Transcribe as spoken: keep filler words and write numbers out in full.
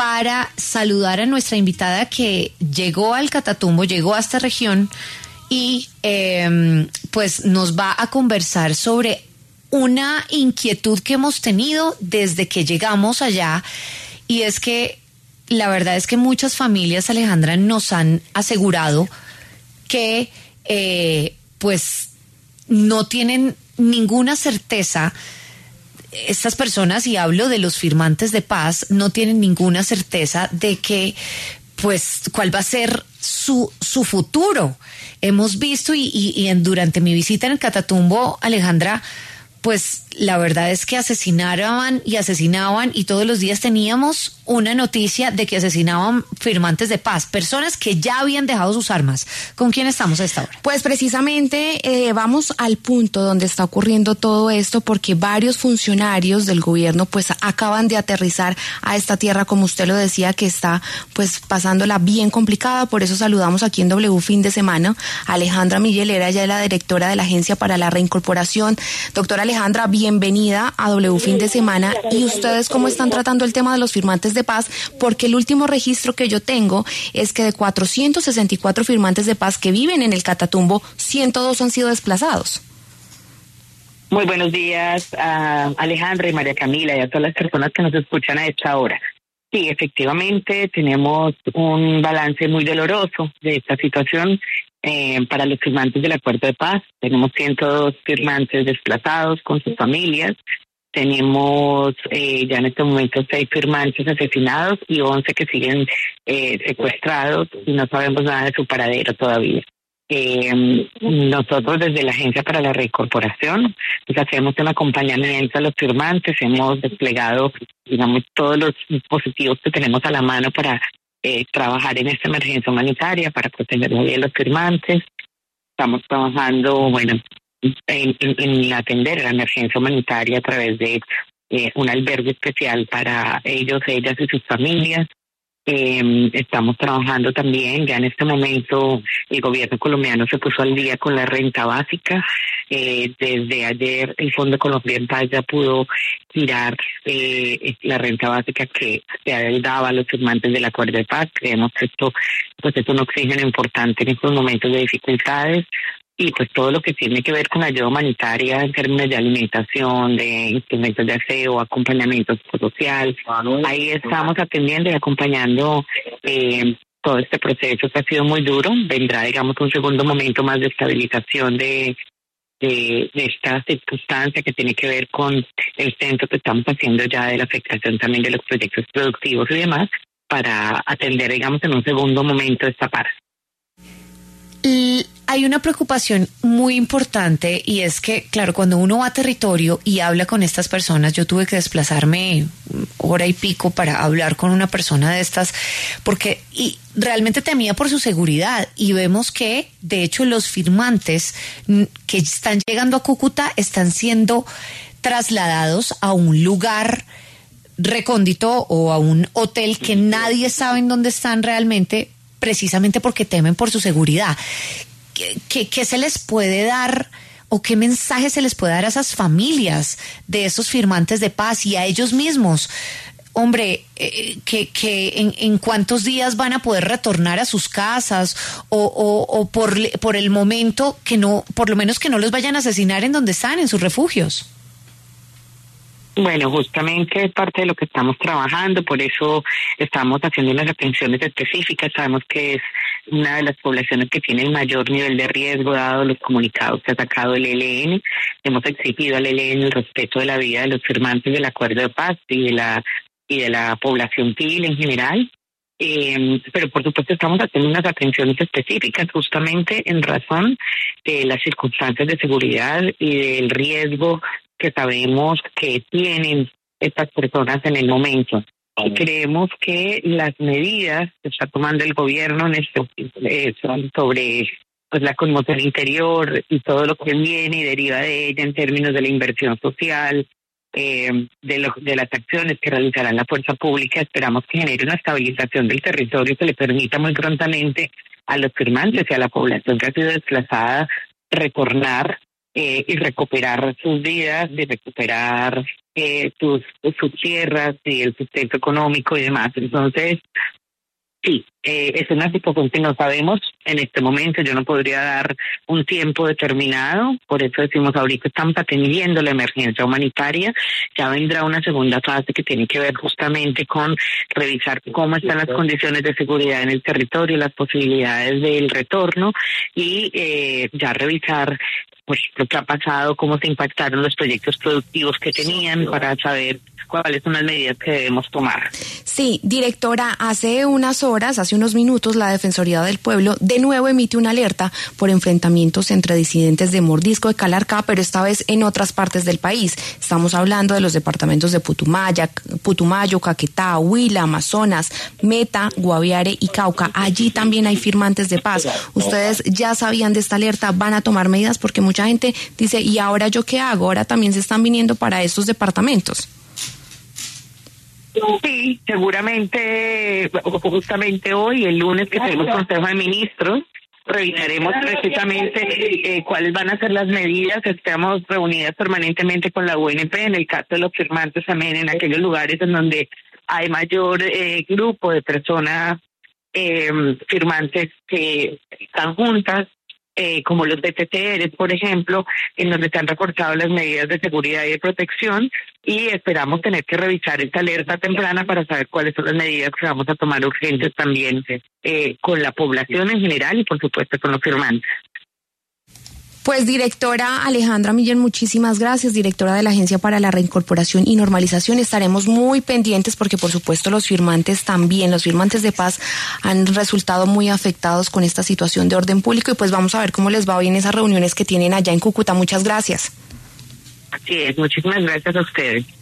para saludar a nuestra invitada que llegó al Catatumbo, llegó a esta región y eh, pues nos va a conversar sobre una inquietud que hemos tenido desde que llegamos allá, y es que la verdad es que muchas familias, Alejandra, nos han asegurado que eh, pues no tienen ninguna certeza. Estas personas, y hablo de los firmantes de paz, no tienen ninguna certeza de que, pues, cuál va a ser su, su futuro. Hemos visto, y, y, y en, durante mi visita en el Catatumbo, Alejandra, pues la verdad es que asesinaban y asesinaban, y todos los días teníamos una noticia de que asesinaban firmantes de paz, personas que ya habían dejado sus armas. ¿Con quién estamos a esta hora? Pues precisamente eh, vamos al punto donde está ocurriendo todo esto, porque varios funcionarios del gobierno pues acaban de aterrizar a esta tierra, como usted lo decía, que está pues pasándola bien complicada. Por eso saludamos aquí en W Fin de Semana a Alejandra Miguelera, ella es la directora de la Agencia para la Reincorporación. Doctora Alejandra, bienvenida a W Fin de Semana. ¿Y ustedes cómo están tratando el tema de los firmantes de paz? Porque el último registro que yo tengo es que de cuatrocientos sesenta y cuatro firmantes de paz que viven en el Catatumbo, ciento dos han sido desplazados. Muy buenos días a Alejandra y María Camila y a todas las personas que nos escuchan a esta hora. Sí, efectivamente tenemos un balance muy doloroso de esta situación eh, para los firmantes del Acuerdo de Paz. Tenemos ciento dos firmantes desplazados con sus familias. Tenemos eh, ya en este momento seis firmantes asesinados y once que siguen eh, secuestrados y no sabemos nada de su paradero todavía. Eh, nosotros desde la Agencia para la Reincorporación pues hacemos un acompañamiento a los firmantes, hemos desplegado, digamos, todos los dispositivos que tenemos a la mano para eh, trabajar en esta emergencia humanitaria, para proteger muy bien los firmantes. Estamos trabajando, bueno, En, en, en atender la emergencia humanitaria a través de eh, un albergue especial para ellos, ellas y sus familias. Eh, estamos trabajando también, ya en este momento el gobierno colombiano se puso al día con la renta básica. Eh, desde ayer el Fondo Colombiano ya pudo girar eh, la renta básica que se daba a los firmantes del Acuerdo de Paz. Creemos que esto pues, es un oxígeno importante en estos momentos de dificultades. Y pues todo lo que tiene que ver con ayuda humanitaria en términos de alimentación, de instrumentos de aseo, acompañamiento social. Ahí estamos atendiendo y acompañando eh, todo este proceso que ha sido muy duro. Vendrá, digamos, un segundo momento más de estabilización de, de, de esta circunstancia que tiene que ver con el centro que estamos haciendo ya de la afectación también de los proyectos productivos y demás, para atender, digamos, en un segundo momento esta parte. Y hay una preocupación muy importante, y es que, claro, cuando uno va a territorio y habla con estas personas, yo tuve que desplazarme hora y pico para hablar con una persona de estas, porque y realmente temía por su seguridad, y vemos que, de hecho, los firmantes que están llegando a Cúcuta están siendo trasladados a un lugar recóndito o a un hotel que nadie sabe en dónde están realmente, precisamente porque temen por su seguridad. ¿Qué, qué, qué se les puede dar o qué mensaje se les puede dar a esas familias de esos firmantes de paz y a ellos mismos? Hombre, eh, que, que en, en cuántos días van a poder retornar a sus casas o, o, o por, por el momento que no, por lo menos que no los vayan a asesinar en donde están, en sus refugios. Bueno, justamente es parte de lo que estamos trabajando, por eso estamos haciendo unas atenciones específicas. Sabemos que es una de las poblaciones que tiene el mayor nivel de riesgo, dado los comunicados que ha sacado el E L N. Hemos exigido al E L N el respeto de la vida de los firmantes del Acuerdo de Paz y de la y de la población civil en general. Eh, pero por supuesto estamos haciendo unas atenciones específicas justamente en razón de las circunstancias de seguridad y del riesgo que sabemos que tienen estas personas en el momento. Y creemos que las medidas que está tomando el gobierno en esto eh, son sobre pues la conmoción interior y todo lo que viene y deriva de ella en términos de la inversión social, eh, de, lo, de las acciones que realizará la fuerza pública. Esperamos que genere una estabilización del territorio que le permita muy prontamente a los firmantes y a la población que ha sido desplazada retornar eh, y recuperar sus vidas, de recuperar eh, sus, sus tierras y el sustento económico y demás. Entonces, sí, eh, es una situación que no sabemos en este momento. Yo no podría dar un tiempo determinado, por eso decimos ahorita estamos atendiendo la emergencia humanitaria. Ya vendrá una segunda fase que tiene que ver justamente con revisar cómo están las condiciones de seguridad en el territorio, las posibilidades del retorno y eh, ya revisar pues lo que ha pasado, cómo se impactaron los proyectos productivos que tenían para saber cuáles son las medidas que debemos tomar. Sí, directora, hace unas horas, hace unos minutos, la Defensoría del Pueblo de nuevo emite una alerta por enfrentamientos entre disidentes de Mordisco, de Calarcá, pero esta vez en otras partes del país. Estamos hablando de los departamentos de Putumayo, Putumayo, Caquetá, Huila, Amazonas, Meta, Guaviare y Cauca. Allí también hay firmantes de paz. ¿Ustedes ya sabían de esta alerta? ¿Van a tomar medidas? Porque mucha gente dice, ¿y ahora yo qué hago? Ahora también se están viniendo para estos departamentos. Sí, seguramente, justamente hoy, el lunes que tenemos Consejo de Ministros, revisaremos precisamente eh, cuáles van a ser las medidas. Estamos reunidas permanentemente con la U N P, en el caso de los firmantes también en aquellos lugares en donde hay mayor eh, grupo de personas eh, firmantes que están juntas. Eh, como los B T T R, por ejemplo, en donde se han recortado las medidas de seguridad y de protección, y esperamos tener que revisar esta alerta temprana para saber cuáles son las medidas que vamos a tomar urgentes también eh, con la población en general y por supuesto con los firmantes. Pues directora Alejandra Millán, muchísimas gracias, directora de la Agencia para la Reincorporación y Normalización. Estaremos muy pendientes porque por supuesto los firmantes también, los firmantes de paz han resultado muy afectados con esta situación de orden público y pues vamos a ver cómo les va hoy en esas reuniones que tienen allá en Cúcuta. Muchas gracias. Así es, muchísimas gracias a ustedes.